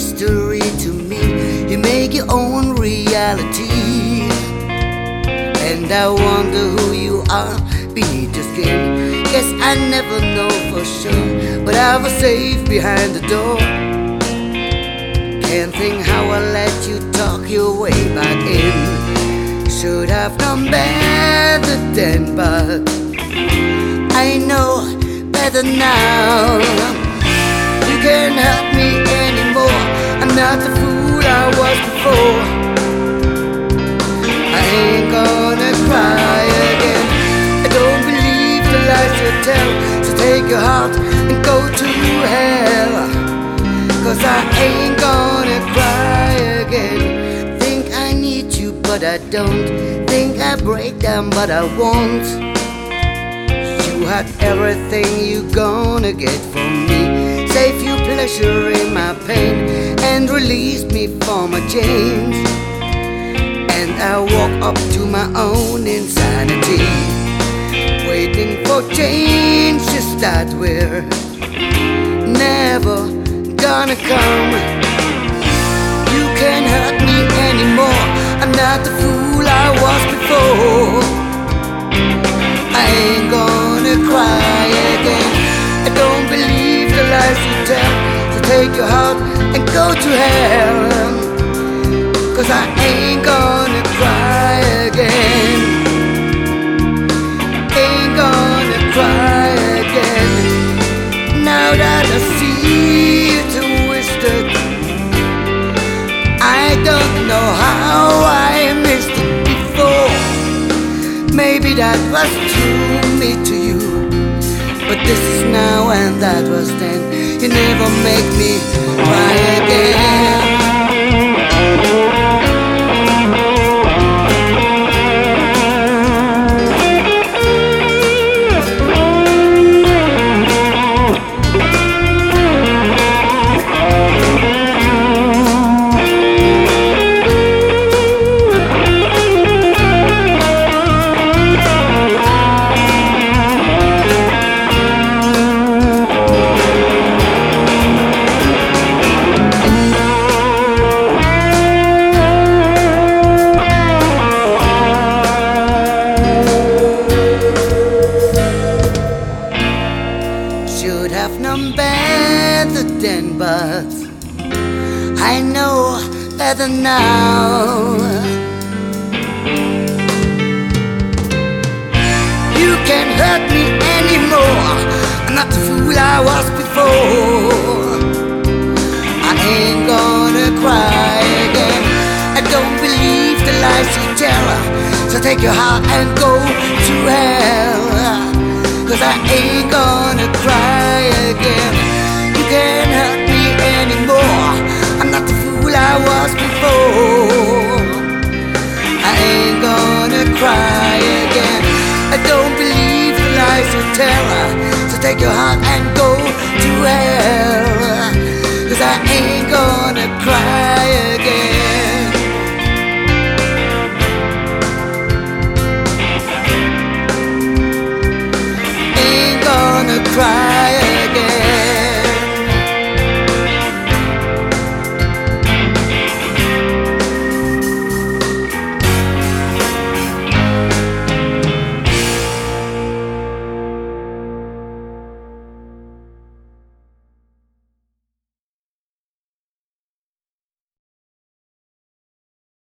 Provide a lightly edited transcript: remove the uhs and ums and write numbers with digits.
mystery to me. You make your own reality, and I wonder who you are beneath your skin. Guess I never know for sure, but I was safe behind the door. Can't think how I let you talk your way back in. Should have known better then, but I know better now. You can't hurt me anymore. I'm not the fool I was before. I ain't gonna cry again. I don't believe the lies you tell. So take your heart and go to hell, 'cause I ain't gonna cry again. Think I need you but I don't. Think I break down but I won't. You had everything you gonna get from me. Save you pleasure in my pain and release me from my chains. And I walk up to my own insanity, waiting for change to start where never gonna come. You can't hurt me anymore. I'm not the fool I was before. I ain't gonna cry again. I don't believe the lies you tell. So take your heart and go to hell, 'cause I ain't gonna cry again. Ain't gonna cry again. Now that I see you twisted, I don't know how I missed it before. Maybe that was true, me to you, but this is now and that was then. You never make me cry again. Should have known better then, but I know better now. You can't hurt me anymore. I'm not the fool I was before. I ain't gonna cry again. I don't believe the lies you tell. So take your heart and go to hell, 'cause I ain't gonna cry again. You can't hurt me anymore. I'm not the fool I was before. I ain't gonna cry again. I don't believe the lies you tell. So take your heart and go to hell.